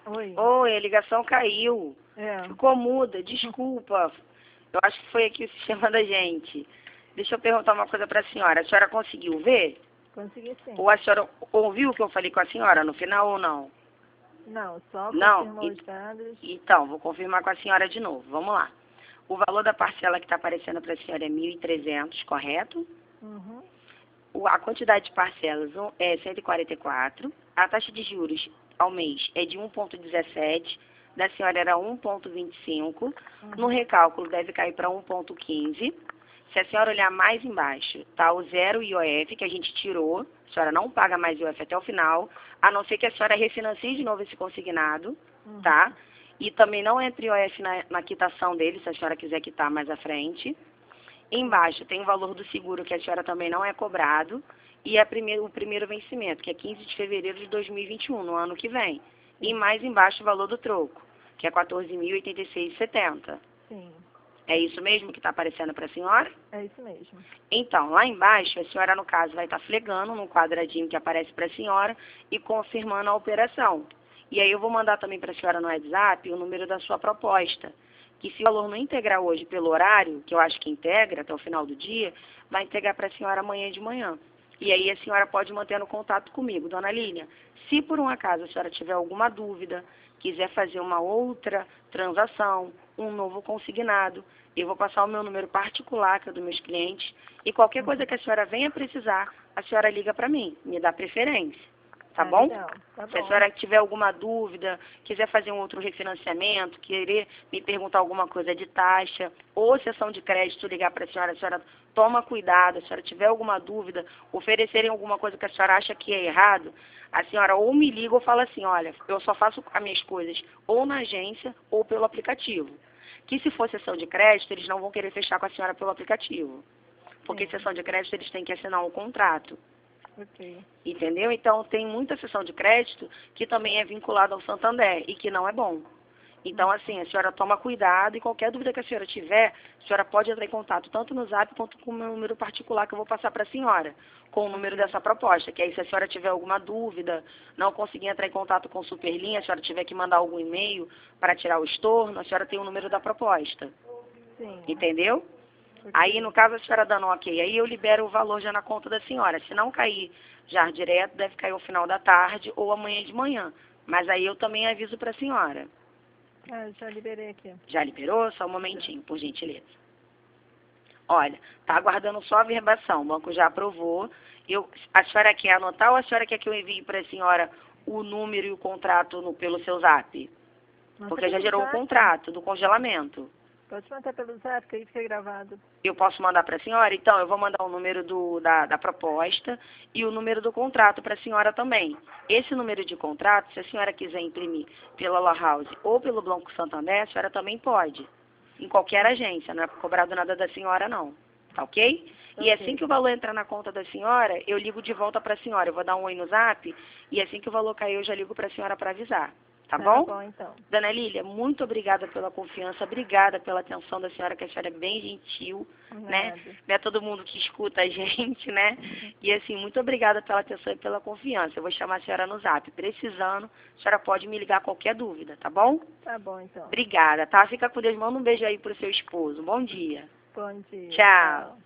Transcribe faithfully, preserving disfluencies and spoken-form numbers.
Oi. Oi, a ligação caiu. É. Ficou muda, desculpa. Eu acho que foi aqui o sistema da gente. Deixa eu perguntar uma coisa para a senhora. A senhora conseguiu ver? Consegui sim. Ou a senhora ouviu o que eu falei com a senhora no final ou não? Não, só Não? confirmou os dados. Então, vou confirmar com a senhora de novo. Vamos lá. O valor da parcela que está aparecendo para a senhora é mil e trezentos, correto? Uhum. O- A quantidade de parcelas um, é cento e quarenta e quatro. A taxa de juros ao mês é de um vírgula dezessete. Da senhora era um vírgula vinte e cinco. No Uhum. recálculo deve cair para um vírgula quinze. Se a senhora olhar mais embaixo, está o zero I O F que a gente tirou. A senhora não paga mais I O F até o final, a não ser que a senhora refinancie de novo esse consignado, Uhum. tá? E também não entra I O F na, na quitação dele, se a senhora quiser quitar mais à frente. Embaixo tem o valor do seguro, que a senhora também não é cobrado. E a primeiro, o primeiro vencimento, que é quinze de fevereiro de dois mil e vinte e um, no ano que vem. Sim. E mais embaixo o valor do troco, que é quatorze mil e oitenta e seis reais e setenta centavos. Sim. É isso mesmo que está aparecendo para a senhora? É isso mesmo. Então, lá embaixo, a senhora, no caso, vai estar flegando no quadradinho que aparece para a senhora e confirmando a operação. E aí eu vou mandar também para a senhora no WhatsApp o número da sua proposta, que se o valor não integrar hoje pelo horário, que eu acho que integra até o final do dia, vai integrar para a senhora amanhã de manhã. E aí a senhora pode manter no contato comigo. Dona Línia, se por um acaso a senhora tiver alguma dúvida, quiser fazer uma outra transação, um novo consignado, eu vou passar o meu número particular, que é dos meus clientes, e qualquer coisa que a senhora venha precisar, a senhora liga para mim, me dá preferência, tá Ah, bom? legal. Tá Se a bom. senhora tiver alguma dúvida, quiser fazer um outro refinanciamento, querer me perguntar alguma coisa de taxa, ou sessão de crédito, ligar para a senhora, a senhora toma cuidado, se a senhora tiver alguma dúvida, oferecerem alguma coisa que a senhora acha que é errado, a senhora ou me liga ou fala assim, olha, eu só faço as minhas coisas ou na agência ou pelo aplicativo. Que se for sessão de crédito, eles não vão querer fechar com a senhora pelo aplicativo. Porque Sim. sessão de crédito, eles têm que assinar um contrato. Ok. Entendeu? Então, tem muita sessão de crédito que também é vinculada ao Santander e que não é bom. Então, assim, a senhora toma cuidado e qualquer dúvida que a senhora tiver, a senhora pode entrar em contato tanto no Zap quanto com o meu número particular que eu vou passar para a senhora, com o número dessa proposta. Que aí, se a senhora tiver alguma dúvida, não conseguir entrar em contato com o Superlinha, a senhora tiver que mandar algum e-mail para tirar o estorno, a senhora tem o número da proposta. Sim. Entendeu? Ok. Aí, no caso, a senhora dando um ok, aí eu libero o valor já na conta da senhora. Se não cair já direto, deve cair ao final da tarde ou amanhã de manhã. Mas aí eu também aviso para a senhora. Ah, já liberei aqui. Já liberou? Só um momentinho, por gentileza. Olha, tá aguardando só a verbação. O banco já aprovou. Eu, a senhora quer anotar ou a senhora quer que eu envie para a senhora o número e o contrato no, pelo seu zap? Manda Porque já pelo gerou o Zap. contrato do congelamento. Pode mandar pelo Zap, que aí fica gravado. Eu posso mandar para a senhora? Então, eu vou mandar o número do, da, da proposta e o número do contrato para a senhora também. Esse número de contrato, se a senhora quiser imprimir pela La House ou pelo Banco Santander, a senhora também pode. Em qualquer agência, não é cobrado nada da senhora, não. Tá ok? E Ok. assim que o valor entrar na conta da senhora, eu ligo de volta para a senhora. Eu vou dar um oi no zap e assim que o valor cair, eu já ligo para a senhora para avisar. Tá bom? Tá bom, então. Dona Lília, muito obrigada pela confiança, obrigada pela atenção da senhora, que a senhora é bem gentil, né? Nada. Não é todo mundo que escuta a gente, né? E assim, muito obrigada pela atenção e pela confiança. Eu vou chamar a senhora no zap. Precisando, a senhora pode me ligar a qualquer dúvida, tá bom? Tá bom, então. Obrigada, tá? Fica com Deus. Manda um beijo aí pro seu esposo. Bom dia. Bom dia. Tchau.